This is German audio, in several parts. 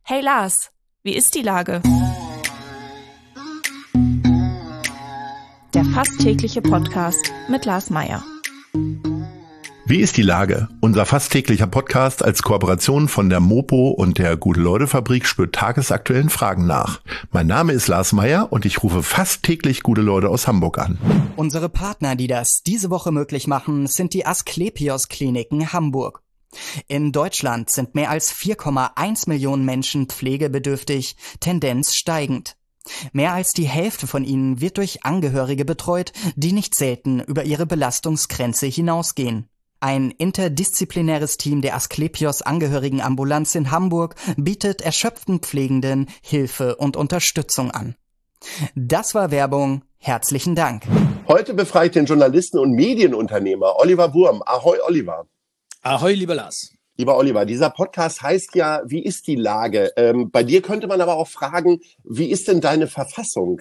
Hey Lars, wie ist die Lage? Der fast tägliche Podcast mit Lars Meyer. Wie ist die Lage? Unser fast täglicher Podcast als Kooperation von der Mopo und der Gute-Leute-Fabrik spürt tagesaktuellen Fragen nach. Mein Name ist Lars Meyer und ich rufe fast täglich gute Leute aus Hamburg an. Unsere Partner, die das diese Woche möglich machen, sind die Asklepios-Kliniken Hamburg. In Deutschland sind mehr als 4,1 Millionen Menschen pflegebedürftig, Tendenz steigend. Mehr als die Hälfte von ihnen wird durch Angehörige betreut, die nicht selten über ihre Belastungsgrenze hinausgehen. Ein interdisziplinäres Team der Asklepios-Angehörigenambulanz in Hamburg bietet erschöpften Pflegenden Hilfe und Unterstützung an. Das war Werbung. Herzlichen Dank. Heute befrage ich den Journalisten und Medienunternehmer Oliver Wurm. Ahoi, Oliver. Ahoi, lieber Lars. Lieber Oliver, dieser Podcast heißt ja, wie ist die Lage? Bei dir könnte man aber auch fragen, wie ist denn deine Verfassung?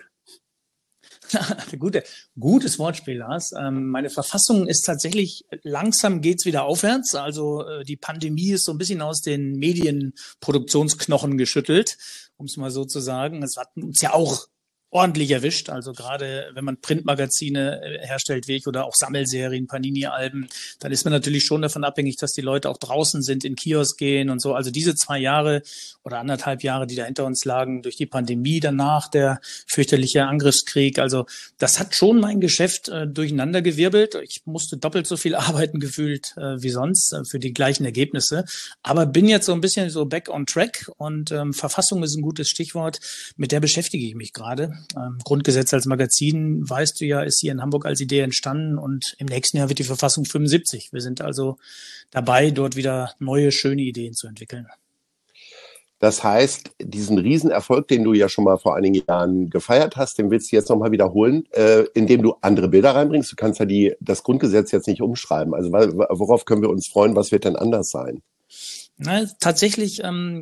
Gutes Wortspiel, Lars. Meine Verfassung ist tatsächlich, langsam geht's wieder aufwärts. Also die Pandemie ist so ein bisschen aus den Medienproduktionsknochen geschüttelt, um es mal so zu sagen. Es hat uns ja auch ordentlich erwischt. Also gerade wenn man Printmagazine herstellt, wie ich, oder auch Sammelserien, Panini-Alben, dann ist man natürlich schon davon abhängig, dass die Leute auch draußen sind, in Kiosk gehen und so. Also diese 2 Jahre oder 1,5 Jahre, die da hinter uns lagen, durch die Pandemie, danach der fürchterliche Angriffskrieg. Also das hat schon mein Geschäft durcheinandergewirbelt. Ich musste doppelt so viel arbeiten gefühlt wie sonst für die gleichen Ergebnisse. Aber bin jetzt so ein bisschen so back on track und Verfassung ist ein gutes Stichwort. Mit der beschäftige ich mich gerade. Grundgesetz als Magazin, weißt du ja, ist hier in Hamburg als Idee entstanden und im nächsten Jahr wird die Verfassung 75. Wir sind also dabei, dort wieder neue, schöne Ideen zu entwickeln. Das heißt, diesen Riesenerfolg, den du ja schon mal vor einigen Jahren gefeiert hast, den willst du jetzt nochmal wiederholen, indem du andere Bilder reinbringst. Du kannst ja das Grundgesetz jetzt nicht umschreiben. Also worauf können wir uns freuen? Was wird denn anders sein? Na, tatsächlich,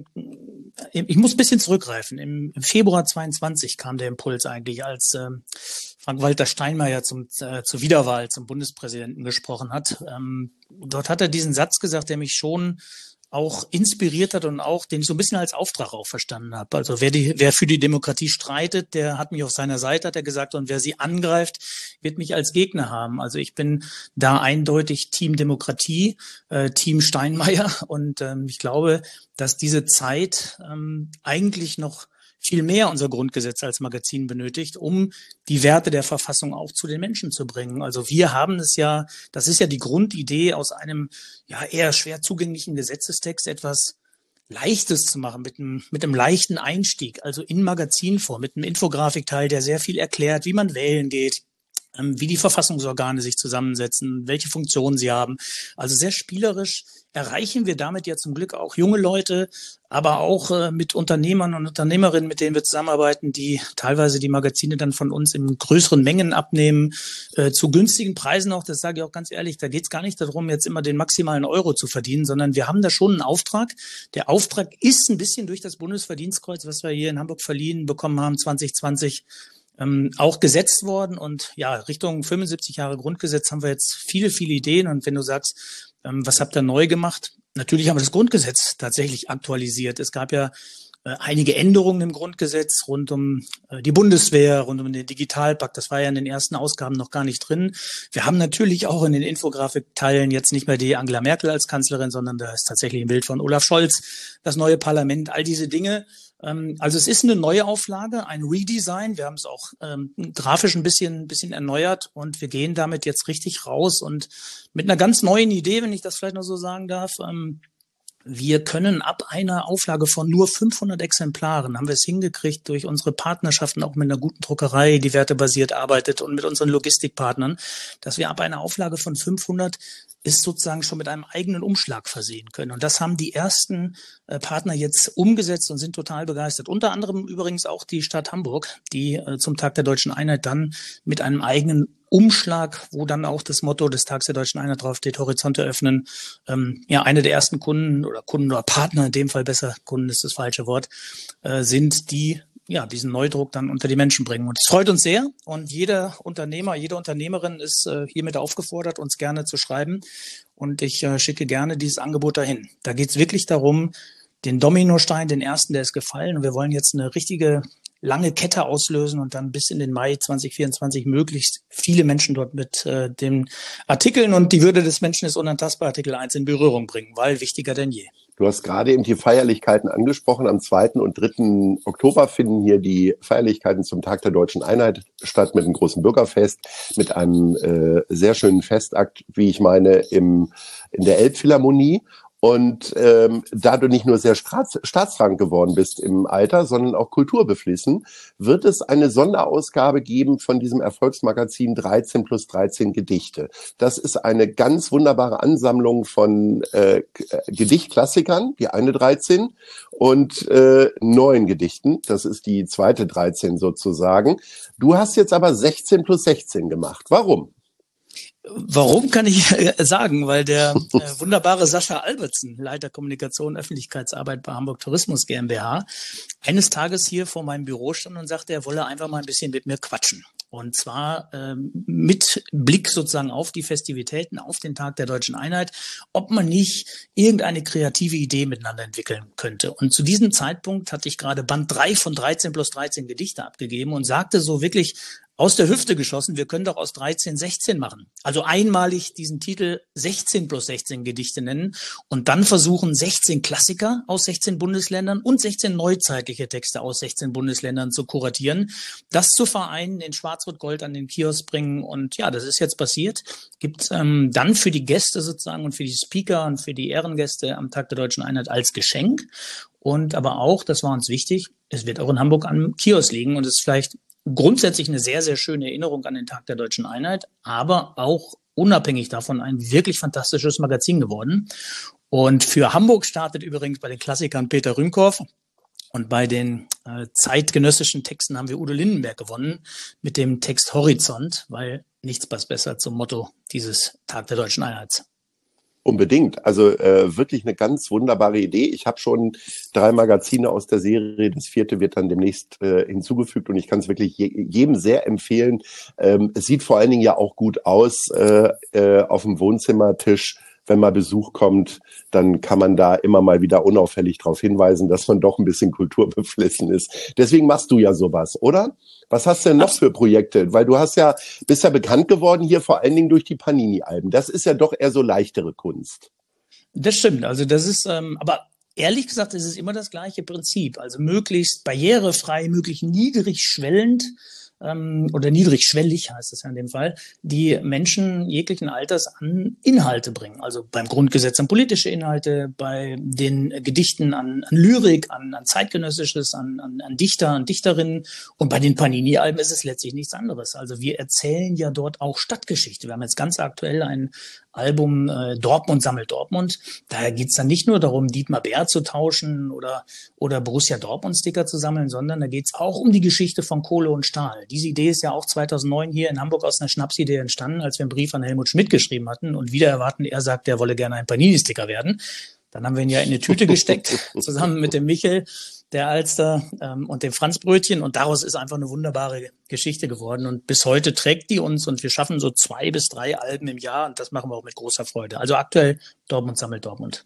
ich muss ein bisschen zurückgreifen. Im Februar 22 kam der Impuls eigentlich, als Frank-Walter Steinmeier zur Wiederwahl zum Bundespräsidenten gesprochen hat. Dort hat er diesen Satz gesagt, der mich schon auch inspiriert hat und auch, den ich so ein bisschen als Auftrag auch verstanden habe. Also wer für die Demokratie streitet, der hat mich auf seiner Seite, hat er gesagt, und wer sie angreift, wird mich als Gegner haben. Also ich bin da eindeutig Team Demokratie, Team Steinmeier, und ich glaube, dass diese Zeit eigentlich noch viel mehr unser Grundgesetz als Magazin benötigt, um die Werte der Verfassung auch zu den Menschen zu bringen. Also wir haben es ja, das ist ja die Grundidee, aus einem ja eher schwer zugänglichen Gesetzestext etwas Leichtes zu machen, mit einem leichten Einstieg, also in Magazinform, mit einem Infografikteil, der sehr viel erklärt, wie man wählen geht, wie die Verfassungsorgane sich zusammensetzen, welche Funktionen sie haben. Also sehr spielerisch erreichen wir damit ja zum Glück auch junge Leute, aber auch mit Unternehmern und Unternehmerinnen, mit denen wir zusammenarbeiten, die teilweise die Magazine dann von uns in größeren Mengen abnehmen, zu günstigen Preisen auch. Das sage ich auch ganz ehrlich, da geht es gar nicht darum, jetzt immer den maximalen Euro zu verdienen, sondern wir haben da schon einen Auftrag. Der Auftrag ist ein bisschen durch das Bundesverdienstkreuz, was wir hier in Hamburg verliehen bekommen haben, 2020, auch gesetzt worden. Und ja, Richtung 75 Jahre Grundgesetz haben wir jetzt viele, viele Ideen. Und wenn du sagst, was habt ihr neu gemacht? Natürlich haben wir das Grundgesetz tatsächlich aktualisiert. Es gab ja einige Änderungen im Grundgesetz rund um die Bundeswehr, rund um den Digitalpakt. Das war ja in den ersten Ausgaben noch gar nicht drin. Wir haben natürlich auch in den Infografikteilen jetzt nicht mehr die Angela Merkel als Kanzlerin, sondern da ist tatsächlich ein Bild von Olaf Scholz, das neue Parlament, all diese Dinge. Also es ist eine neue Auflage, ein Redesign. Wir haben es auch grafisch ein bisschen erneuert und wir gehen damit jetzt richtig raus und mit einer ganz neuen Idee, wenn ich das vielleicht noch so sagen darf. Wir können ab einer Auflage von nur 500 Exemplaren, haben wir es hingekriegt durch unsere Partnerschaften auch mit einer guten Druckerei, die wertebasiert arbeitet, und mit unseren Logistikpartnern, dass wir ab einer Auflage von 500 ist sozusagen schon mit einem eigenen Umschlag versehen können. Und das haben die ersten Partner jetzt umgesetzt und sind total begeistert. Unter anderem übrigens auch die Stadt Hamburg, die zum Tag der Deutschen Einheit dann mit einem eigenen Umschlag, wo dann auch das Motto des Tags der Deutschen Einheit draufsteht, Horizonte öffnen, eine der ersten Kunden oder Partner, in dem Fall besser, Kunden ist das falsche Wort, sind die diesen Neudruck dann unter die Menschen bringen. Und es freut uns sehr. Und jeder Unternehmer, jede Unternehmerin ist hiermit aufgefordert, uns gerne zu schreiben. Und ich schicke gerne dieses Angebot dahin. Da geht es wirklich darum, den Dominostein, den ersten, der ist gefallen. Und wir wollen jetzt eine richtige lange Kette auslösen und dann bis in den Mai 2024 möglichst viele Menschen dort mit den Artikeln und die Würde des Menschen ist unantastbar, Artikel 1 in Berührung bringen, weil wichtiger denn je. Du hast gerade eben die Feierlichkeiten angesprochen. Am 2. und 3. Oktober finden hier die Feierlichkeiten zum Tag der Deutschen Einheit statt mit einem großen Bürgerfest, mit einem sehr schönen Festakt, wie ich meine, in der Elbphilharmonie. Und da du nicht nur sehr staatsrang geworden bist im Alter, sondern auch kulturbeflissen, wird es eine Sonderausgabe geben von diesem Erfolgsmagazin 13 plus 13 Gedichte. Das ist eine ganz wunderbare Ansammlung von Gedichtklassikern, die eine 13, und neuen Gedichten. Das ist die zweite 13 sozusagen. Du hast jetzt aber 16 plus 16 gemacht. Warum? Warum kann ich sagen? Weil der wunderbare Sascha Albertsen, Leiter Kommunikation und Öffentlichkeitsarbeit bei Hamburg Tourismus GmbH, eines Tages hier vor meinem Büro stand und sagte, er wolle einfach mal ein bisschen mit mir quatschen. Und zwar mit Blick sozusagen auf die Festivitäten, auf den Tag der Deutschen Einheit, ob man nicht irgendeine kreative Idee miteinander entwickeln könnte. Und zu diesem Zeitpunkt hatte ich gerade Band 3 von 13 plus 13 Gedichte abgegeben und sagte so wirklich aus der Hüfte geschossen, wir können doch aus 13 16 machen. Also einmalig diesen Titel 16 plus 16 Gedichte nennen und dann versuchen 16 Klassiker aus 16 Bundesländern und 16 neuzeitliche Texte aus 16 Bundesländern zu kuratieren, das zu vereinen, in Schwarz-Rot-Gold an den Kiosk bringen und ja, das ist jetzt passiert. Gibt dann für die Gäste sozusagen und für die Speaker und für die Ehrengäste am Tag der Deutschen Einheit als Geschenk und aber auch, das war uns wichtig, es wird auch in Hamburg am Kiosk liegen und es ist vielleicht grundsätzlich eine sehr, sehr schöne Erinnerung an den Tag der Deutschen Einheit, aber auch unabhängig davon ein wirklich fantastisches Magazin geworden. Und für Hamburg startet übrigens bei den Klassikern Peter Rühmkorff und bei den zeitgenössischen Texten haben wir Udo Lindenberg gewonnen mit dem Text Horizont, weil nichts passt besser zum Motto dieses Tag der Deutschen Einheit. Unbedingt. Also wirklich eine ganz wunderbare Idee. Ich habe schon 3 Magazine aus der Serie. Das 4. wird dann demnächst hinzugefügt und ich kann es wirklich jedem sehr empfehlen. Es sieht vor allen Dingen ja auch gut aus auf dem Wohnzimmertisch. Wenn mal Besuch kommt, dann kann man da immer mal wieder unauffällig darauf hinweisen, dass man doch ein bisschen kulturbeflissen ist. Deswegen machst du ja sowas, oder? Was hast du denn noch für Projekte? Weil du bist ja bekannt geworden hier vor allen Dingen durch die Panini-Alben. Das ist ja doch eher so leichtere Kunst. Das stimmt. Also das ist, aber ehrlich gesagt, es ist immer das gleiche Prinzip. Also möglichst barrierefrei, möglichst niedrigschwellend oder niedrigschwellig heißt es ja in dem Fall, die Menschen jeglichen Alters an Inhalte bringen. Also beim Grundgesetz an politische Inhalte, bei den Gedichten an Lyrik, an Zeitgenössisches, an Dichter, an Dichterinnen und bei den Panini-Alben ist es letztlich nichts anderes. Also wir erzählen ja dort auch Stadtgeschichte. Wir haben jetzt ganz aktuell ein Album Dortmund sammelt Dortmund. Da geht's dann nicht nur darum, Dietmar Bär zu tauschen oder Borussia Dortmund-Sticker zu sammeln, sondern da geht's auch um die Geschichte von Kohle und Stahl. Diese Idee ist ja auch 2009 hier in Hamburg aus einer Schnapsidee entstanden, als wir einen Brief an Helmut Schmidt geschrieben hatten und wieder erwarten, er sagt, er wolle gerne ein Panini-Sticker werden. Dann haben wir ihn ja in eine Tüte gesteckt, zusammen mit dem Michel, der Alster und dem Franzbrötchen und daraus ist einfach eine wunderbare Geschichte geworden und bis heute trägt die uns und wir schaffen so 2 bis 3 Alben im Jahr und das machen wir auch mit großer Freude. Also aktuell Dortmund sammelt Dortmund.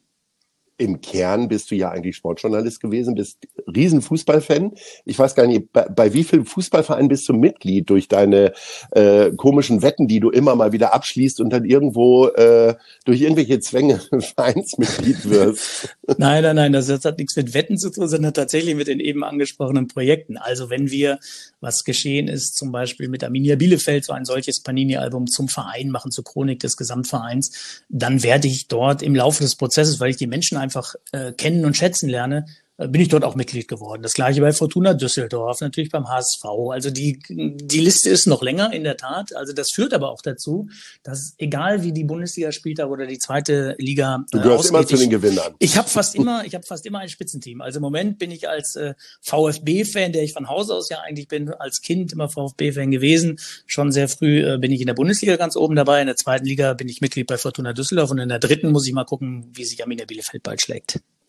Im Kern bist du ja eigentlich Sportjournalist gewesen, bist riesen Fußballfan. Ich weiß gar nicht, bei wie vielen Fußballvereinen bist du Mitglied durch deine komischen Wetten, die du immer mal wieder abschließt und dann irgendwo durch irgendwelche Zwänge Vereinsmitglied wirst? Nein, das hat nichts mit Wetten zu tun, sondern tatsächlich mit den eben angesprochenen Projekten. Also wenn wir, was geschehen ist, zum Beispiel mit Arminia Bielefeld so ein solches Panini-Album zum Verein machen, zur Chronik des Gesamtvereins, dann werde ich dort im Laufe des Prozesses, weil ich die Menschen einfach kennen und schätzen lerne, bin ich dort auch Mitglied geworden. Das gleiche bei Fortuna Düsseldorf, natürlich beim HSV. Also die Liste ist noch länger, in der Tat. Also das führt aber auch dazu, dass egal wie die Bundesliga spielt oder die zweite Liga du gehörst immer zu den Gewinnern. Ich habe fast immer ein Spitzenteam. Also im Moment bin ich als VfB-Fan, der ich von Hause aus ja eigentlich bin, als Kind immer VfB-Fan gewesen. Schon sehr früh bin ich in der Bundesliga ganz oben dabei. In der zweiten Liga bin ich Mitglied bei Fortuna Düsseldorf und in der dritten muss ich mal gucken, wie sich Arminia Bielefeld bald schlägt.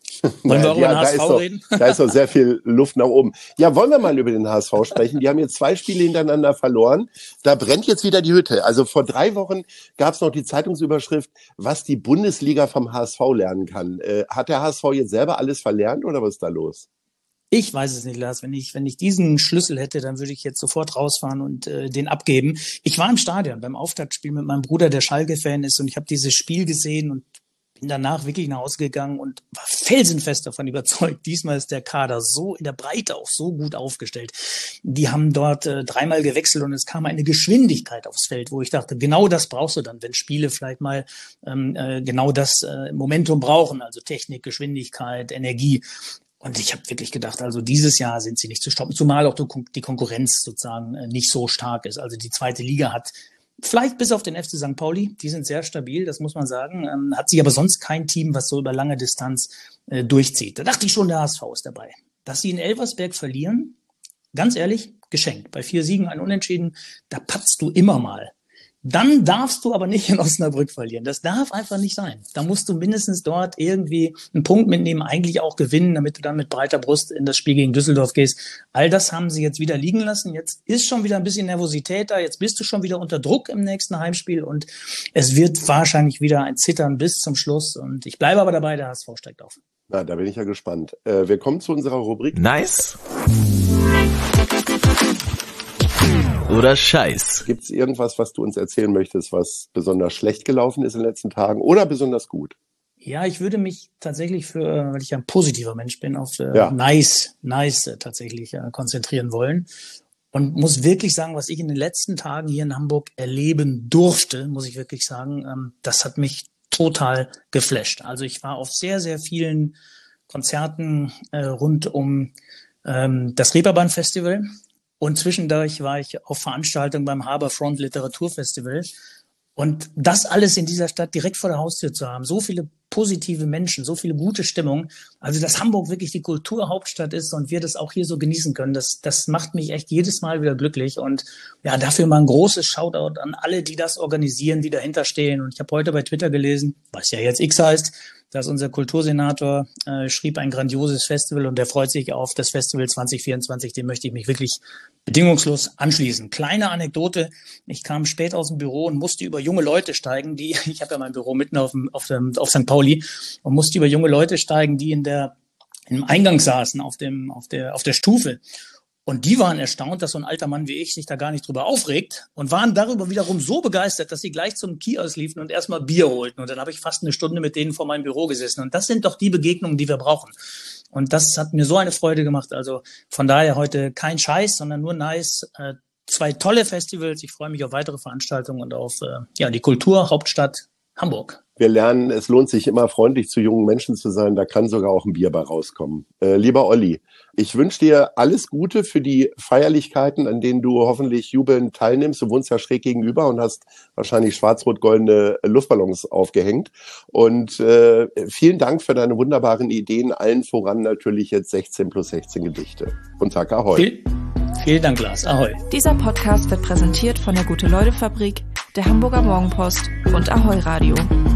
Wollen wir auch über den HSV reden? Da ist doch sehr viel Luft nach oben. Ja, wollen wir mal über den HSV sprechen? Die haben jetzt 2 Spiele hintereinander verloren. Da brennt jetzt wieder die Hütte. Also vor 3 Wochen gab es noch die Zeitungsüberschrift, was die Bundesliga vom HSV lernen kann. Hat der HSV jetzt selber alles verlernt oder was ist da los? Ich weiß es nicht, Lars. Wenn ich diesen Schlüssel hätte, dann würde ich jetzt sofort rausfahren und den abgeben. Ich war im Stadion beim Auftaktspiel mit meinem Bruder, der Schalke-Fan ist, und ich habe dieses Spiel gesehen und bin danach wirklich nach Hause gegangen und war felsenfest davon überzeugt, diesmal ist der Kader so in der Breite auch so gut aufgestellt. Die haben dort 3-mal gewechselt und es kam eine Geschwindigkeit aufs Feld, wo ich dachte, genau das brauchst du dann, wenn Spiele vielleicht mal genau das Momentum brauchen, also Technik, Geschwindigkeit, Energie. Und ich habe wirklich gedacht, also dieses Jahr sind sie nicht zu stoppen, zumal auch die Konkurrenz sozusagen nicht so stark ist. Also die zweite Liga hat vielleicht bis auf den FC St. Pauli, die sind sehr stabil, das muss man sagen, hat sie aber sonst kein Team, was so über lange Distanz durchzieht. Da dachte ich schon, der HSV ist dabei. Dass sie in Elversberg verlieren, ganz ehrlich, geschenkt. Bei 4 Siegen, 1 Unentschieden, da patzt du immer mal. Dann darfst du aber nicht in Osnabrück verlieren. Das darf einfach nicht sein. Da musst du mindestens dort irgendwie einen Punkt mitnehmen, eigentlich auch gewinnen, damit du dann mit breiter Brust in das Spiel gegen Düsseldorf gehst. All das haben sie jetzt wieder liegen lassen. Jetzt ist schon wieder ein bisschen Nervosität da. Jetzt bist du schon wieder unter Druck im nächsten Heimspiel und es wird wahrscheinlich wieder ein Zittern bis zum Schluss. Und ich bleibe aber dabei, der HSV steigt auf. Na, da bin ich ja gespannt. Wir kommen zu unserer Rubrik. Nice oder Scheiß. Gibt es irgendwas, was du uns erzählen möchtest, was besonders schlecht gelaufen ist in den letzten Tagen oder besonders gut? Ja, ich würde mich tatsächlich weil ich ja ein positiver Mensch bin, auf nice tatsächlich konzentrieren wollen. Und muss wirklich sagen, was ich in den letzten Tagen hier in Hamburg erleben durfte, muss ich wirklich sagen, das hat mich total geflasht. Also ich war auf sehr, sehr vielen Konzerten rund um das Reeperbahn-Festival. Und zwischendurch war ich auf Veranstaltungen beim Harbourfront Literaturfestival. Und das alles in dieser Stadt direkt vor der Haustür zu haben, so viele positive Menschen, so viele gute Stimmung, also dass Hamburg wirklich die Kulturhauptstadt ist und wir das auch hier so genießen können, das macht mich echt jedes Mal wieder glücklich. Und ja, dafür mal ein großes Shoutout an alle, die das organisieren, die dahinter stehen. Und ich habe heute bei Twitter gelesen, was ja jetzt X heißt, dass unser Kultursenator schrieb ein grandioses Festival und der freut sich auf das Festival 2024. Dem möchte ich mich wirklich bedingungslos anschließen. Kleine Anekdote, ich kam spät aus dem Büro und musste über junge Leute steigen, ich habe ja mein Büro mitten auf St. Pauli und musste über junge Leute steigen, die im Eingang saßen, auf der Stufe. Und die waren erstaunt, dass so ein alter Mann wie ich sich da gar nicht drüber aufregt und waren darüber wiederum so begeistert, dass sie gleich zum Kiosk liefen und erstmal Bier holten. Und dann habe ich fast eine Stunde mit denen vor meinem Büro gesessen. Und das sind doch die Begegnungen, die wir brauchen. Und das hat mir so eine Freude gemacht. Also von daher heute kein Scheiß, sondern nur nice. 2 tolle Festivals. Ich freue mich auf weitere Veranstaltungen und auf die Kulturhauptstadt Hamburg. Wir lernen, es lohnt sich immer freundlich zu jungen Menschen zu sein. Da kann sogar auch ein Bier bei rauskommen. Lieber Olli, ich wünsche dir alles Gute für die Feierlichkeiten, an denen du hoffentlich jubelnd teilnimmst. Du wohnst ja schräg gegenüber und hast wahrscheinlich schwarz-rot-goldene Luftballons aufgehängt. Und vielen Dank für deine wunderbaren Ideen. Allen voran natürlich jetzt 16+16 Gedichte. Und sag Ahoi. Vielen Dank, Lars. Ahoi. Dieser Podcast wird präsentiert von der Gute-Leute-Fabrik, der Hamburger Morgenpost und Ahoi Radio.